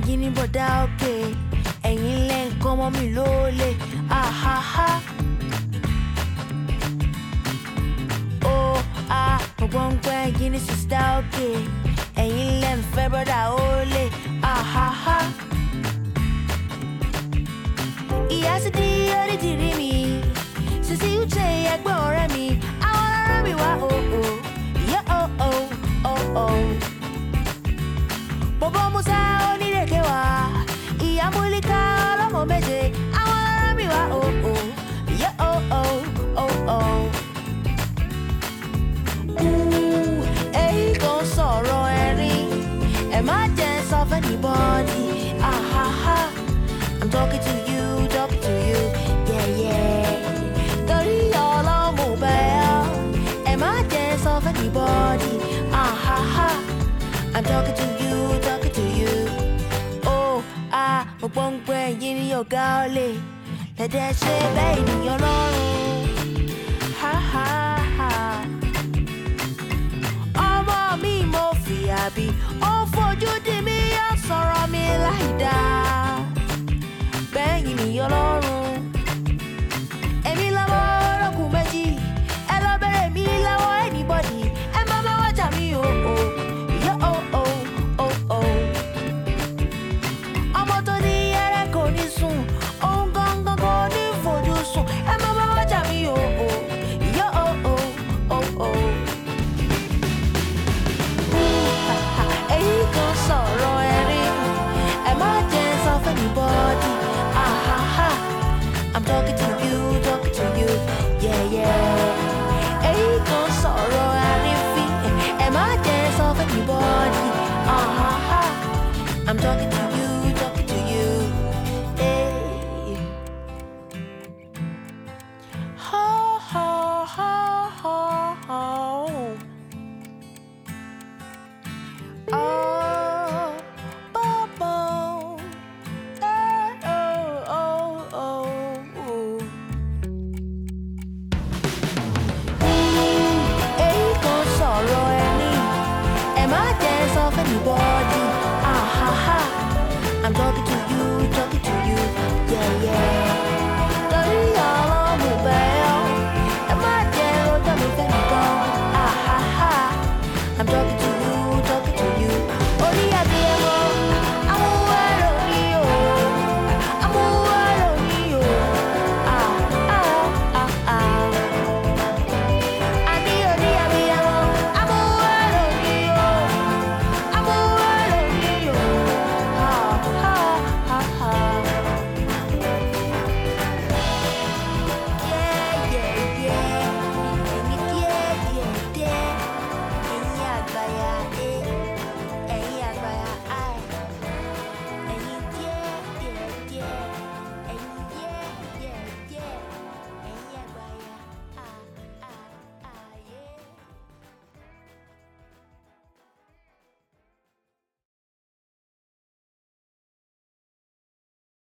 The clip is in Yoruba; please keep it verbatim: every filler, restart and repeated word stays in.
yín ní bọ̀dá òkè ẹ̀yin lẹ́ ń kọ́ mọ́ mi lólè ahaha. Oh ah gbọ̀ngbọ̀n yín ní sista òkè ẹ̀yin lẹ́ ń fẹ́ bọ́dà olè ahaha. Ìyá sì di orí ti rí mi sísí uche ẹgbẹ́ ọ̀rẹ́ mi àwọn ọ̀rẹ́ mi wá oh oh yẹ oh oh oh oh. Bọ̀bọ̀ Musa onírèké wá ìyá Múlíkà ọlọ́mọ méje àwọn ọ̀rẹ́ mi wá oh oh yẹ oh oh oh oh. Èyí kan sọ̀rọ̀ ẹ̀rín ẹ̀ má jẹ́ sọ fẹ́ anybody ahaha. I'm talking to you, talking to you, yeah yeah. Torí ọlọ́mọ bẹ́ẹ̀ ẹ̀ má jẹ́ sọ fẹ́ anybody ahaha. I'm talking to you, talking to you. Oh ah mo gbọ́ngbọ́n yín ní ọ̀gá ọ̀lẹ lẹ́dẹ̀ ṣe bẹ́ẹ̀ ènìyàn lọ́rùn.